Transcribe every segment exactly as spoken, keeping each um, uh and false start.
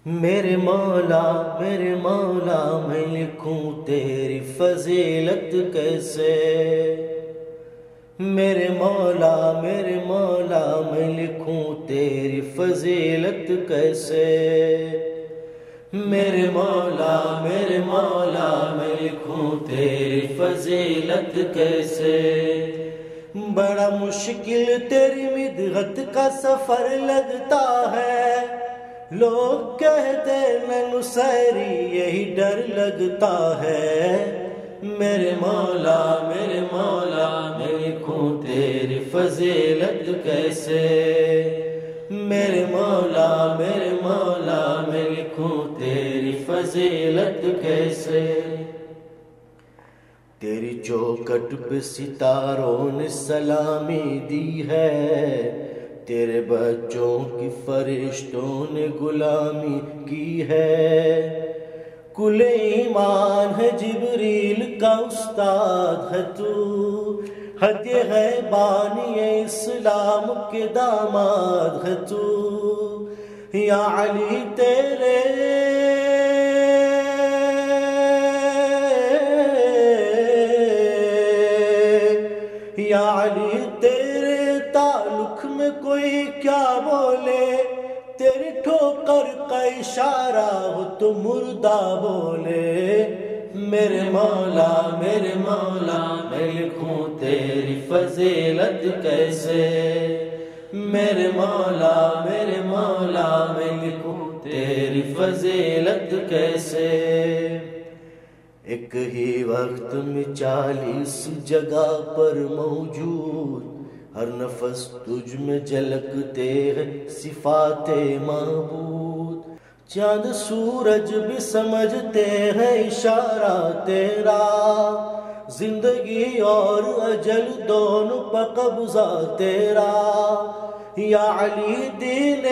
میرے مولا میرے مولا میں لکھوں تیری فضیلت کیسے، میرے مولا میرے مولا میں لکھوں تیری فضیلت کیسے، میرے مولا میرے مولا میں لکھوں تیری فضیلت کیسے۔ بڑا مشکل تیری مدحت کا سفر لگتا ہے، لوگ کہتے میں نصیری یہی ڈر لگتا ہے، میرے مولا میرے مولا میں لکھوں تیری فضیلت کیسے، میرے مولا میرے مولا میں لکھوں تیری فضیلت کیسے۔ تیری چوکھٹ پہ ستاروں نے سلامی دی ہے، تیرے بچوں کی فرشتوں نے غلامی کی ہے، کل ایمان ہے جبریل کا استاد ہے تو، ہدیہ ہے بانی اسلام کے داماد ہے تو، یا علی تیرے یا علی تیرے تعلق میں کوئی کیا بولے، تیری ٹھوکر کا اشارہ ہو تو مردہ بولے، میرے مولا میرے مولا میں لکھوں تیری فضیلت کیسے، میرے مولا میرے مولا میں لکھوں تیری فضیلت کیسے۔ ایک ہی وقت میں چالیس جگہ پر موجود، ہر نفس تجھ میں جھلکتے ہیں صفات معبود، چاند سورج بھی سمجھتے ہیں اشارہ تیرا، زندگی اور اجل دونوں پہ قبضہ تیرا، یا علی دین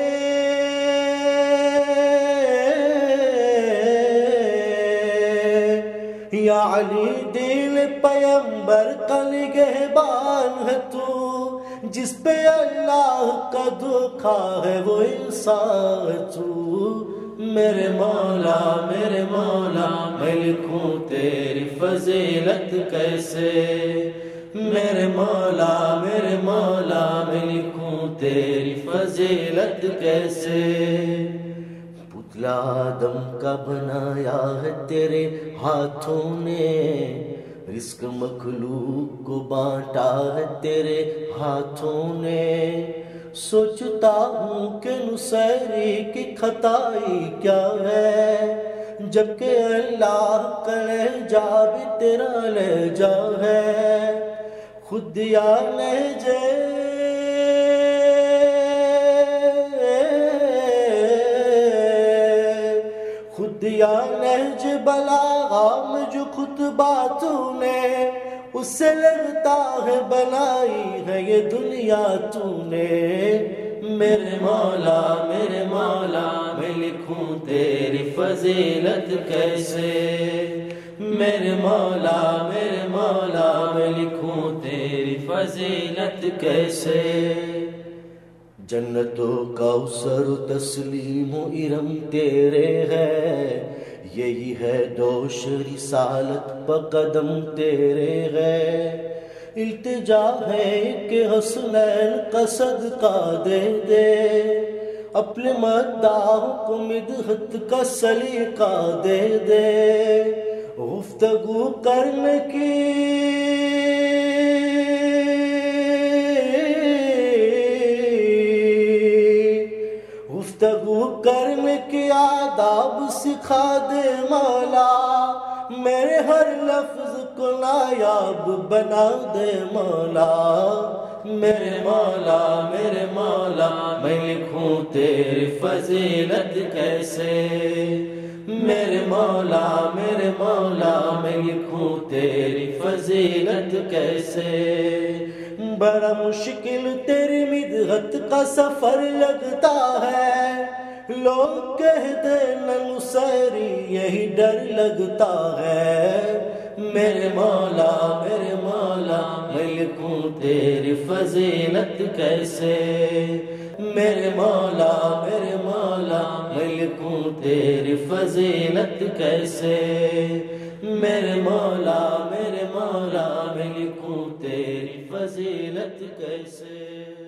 یا علی دل پیمبر کا نگہبان ہے تو، جس پہ اللہ کا دھوکا ہے وہ انسان ہے تو، میرے مولا میرے مولا میں لکھوں تیری فضیلت کیسے، میرے مولا میرے مولا میں لکھوں تیری فضیلت کیسے۔ پتلا آدم کا بنایا ہے تیرے ہاتھوں نے، رزق مخلوق کو بانٹا ہے تیرے ہاتھوں نے، سوچتا ہوں کہ نصیری کی خطائی کیا ہے، جبکہ اللہ کا لہجہ بھی تیرا لہجہ ہے، خود یا لہجے خود یا نہج بلاغہ میں جو خطبہ تو نے، اس سے لگتا ہے بنائی ہے یہ دنیا تو نے، میرے مولا میرے مولا میں لکھوں تیری فضیلت کیسے، میرے مولا میرے مولا میں لکھوں تیری فضیلت کیسے۔ جنت و کوثر و تسلیم و ارم تیرے ہے، یہی ہے دوش رسالت پہ قدم تیرے ہے، التجا ہے کہ حسنین کا صدقہ دے دے، اپنے مداح کو مدحت کا سلیقہ دے دے، گفتگو کرنے کی گفتگو کرنے کی آداب سکھا دے مولا، میرے ہر لفظ کو نایاب بنا دے مولا، میرے مولا میرے مولا میں لکھوں تیری فضیلت کیسے، میرے مولا میرے مولا میں لکھوں تیری فضیلت کیسے۔ بڑا مشکل تیری مدحت کا سفر لگتا ہے، لوگ کہتے نہ نصیری یہی ڈر لگتا ہے، میرے مولا میرے مولا میں لکھوں تیری فضیلت کیسے، میرے مولا میرے مولا میں لکھوں تیری فضیلت کیسے، میرے مولا میرے مولا میں لکھوں تیری فضیلت کیسے۔